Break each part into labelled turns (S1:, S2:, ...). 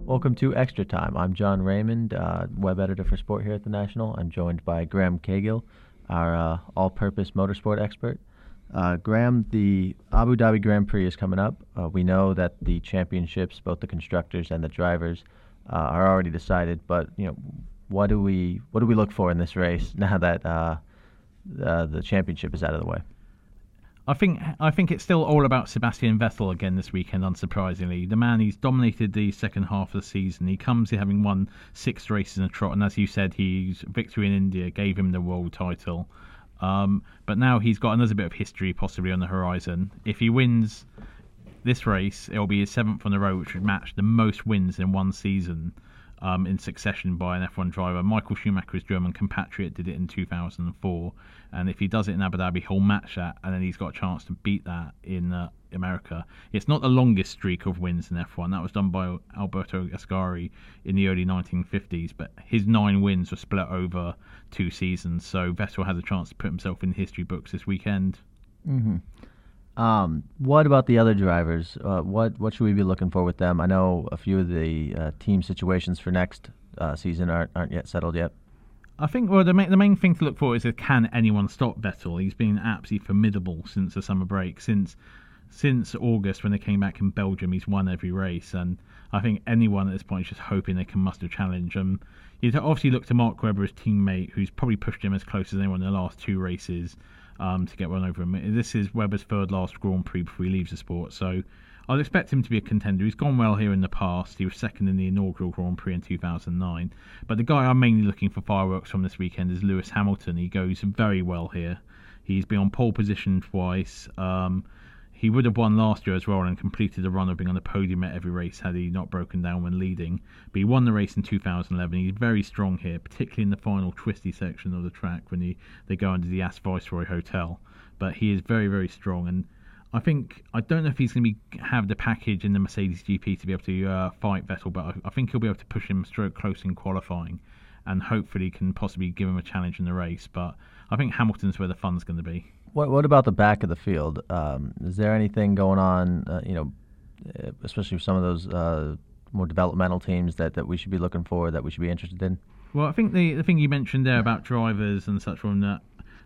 S1: Welcome to Extra Time. I'm John Raymond, web editor for Sport here at the National. I'm joined by Graham Cahill, our all-purpose motorsport expert. Graham, the Abu Dhabi Grand Prix is coming up. We know that the championships, both the constructors and the drivers, are already decided. But what do we look for in this race now that the championship is out of the way?
S2: I think it's still all about Sebastian Vettel again this weekend, unsurprisingly. The man, he's dominated the second half of the season. He comes here having won 6 races in a trot, and as you said, his victory in India gave him the world title. But now he's got another bit of history possibly on the horizon. If he wins this race, it'll be his 7th on the road, which would match the most wins in one season in succession by an F1 driver. Michael Schumacher, his German compatriot, did it in 2004, and if he does it in Abu Dhabi, he'll match that, and then he's got a chance to beat that in America. It's not the longest streak of wins in F1. That was done by Alberto Ascari in the early 1950s, but his 9 wins were split over 2 seasons, so Vettel has a chance to put himself in history books this weekend.
S1: Mm-hmm. What about the other drivers? What should we be looking for with them? I know a few of the team situations for next season aren't yet settled yet.
S2: I think the main thing to look for is can anyone stop Vettel? He's been absolutely formidable since the summer break. Since August when they came back in Belgium, he's won every race, and I think anyone at this point is just hoping they can muster a challenge. You'd obviously look to Mark Webber, his teammate, who's probably pushed him as close as anyone in the last 2 races. To get one over him. This is Webber's 3rd last Grand Prix before he leaves the sport, so I'd expect him to be a contender. He's gone well here in the past. He was 2nd in the inaugural Grand Prix in 2009. But the guy I'm mainly looking for fireworks from this weekend is Lewis Hamilton. He goes very well here. He's been on pole position twice. He would have won last year as well and completed the run of being on the podium at every race had he not broken down when leading. But he won the race in 2011. He's very strong here, particularly in the final twisty section of the track when they go under the Asp Viceroy Hotel. But he is very, very strong. And I don't know if he's going to have the package in the Mercedes GP to be able to fight Vettel, but I think he'll be able to push him stroke close in qualifying and hopefully can possibly give him a challenge in the race. But I think Hamilton's where the fun's going to be.
S1: What about the back of the field? Is there anything going on, especially with some of those more developmental teams that we should be looking for, that we should be interested in?
S2: Well, I think the thing you mentioned there about drivers and such from that,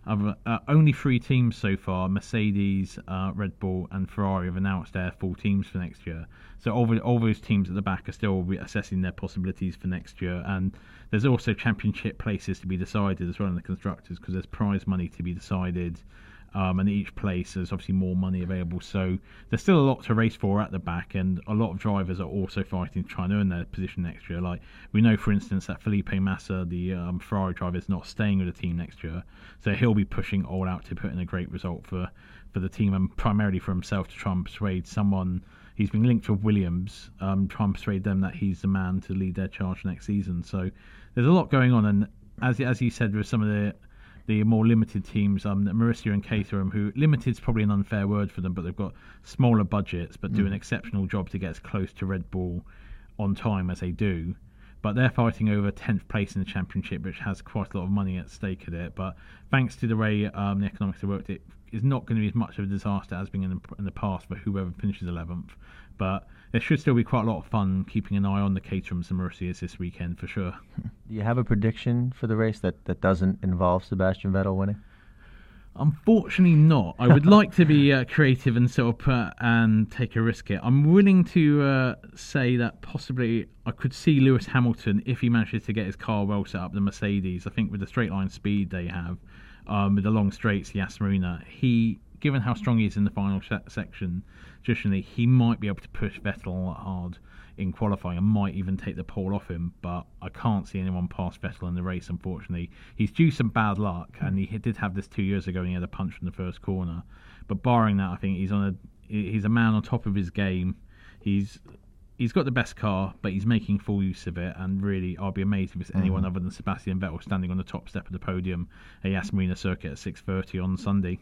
S2: only 3 teams so far, Mercedes, Red Bull and Ferrari, have announced their full teams for next year. So all those teams at the back are still assessing their possibilities for next year. And there's also championship places to be decided as well in the constructors, because there's prize money to be decided. And each place there's obviously more money available, so there's still a lot to race for at the back, and a lot of drivers are also fighting to try and earn their position next year. Like we know, for instance, that Felipe Massa, the Ferrari driver, is not staying with the team next year, so he'll be pushing all out to put in a great result for the team, and primarily for himself to try and persuade someone. He's been linked with Williams, try and persuade them that he's the man to lead their charge next season. So there's a lot going on, and as you said, with some of the more limited teams, Marussia and Caterham, who limited's probably an unfair word for them, but they've got smaller budgets but do an exceptional job to get as close to Red Bull on time as they do. But they're fighting over 10th place in the championship, which has quite a lot of money at stake at it. But thanks to the way the economics have worked, it is not going to be as much of a disaster as being in the past for whoever finishes 11th. But there should still be quite a lot of fun keeping an eye on the Caterhams and Marussias this weekend for sure.
S1: Do you have a prediction for the race that doesn't involve Sebastian Vettel winning?
S2: Unfortunately not. I would like to be creative and sort of and take a risk here. I'm willing to say that possibly I could see Lewis Hamilton, if he manages to get his car well set up, the Mercedes. I think with the straight line speed they have, with the long straights, the Aston Marina, given how strong he is in the final section, traditionally, he might be able to push Vettel hard in qualifying and might even take the pole off him, but I can't see anyone past Vettel in the race, unfortunately. He's due some bad luck, and he did have this 2 years ago when he had a punch from the first corner. But barring that, I think he's a man on top of his game. He's got the best car, but he's making full use of it, and really, I'll be amazed if it's anyone other than Sebastian Vettel standing on the top step of the podium at the Aston Marina circuit at 6:30 on Sunday.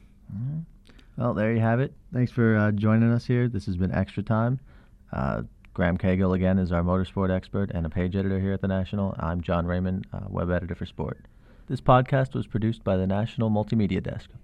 S1: Well, there you have it. Thanks for joining us here. This has been Extra Time. Graham Cahill, again, is our motorsport expert and a page editor here at the National. I'm John Raymond, web editor for Sport. This podcast was produced by the National Multimedia Desk.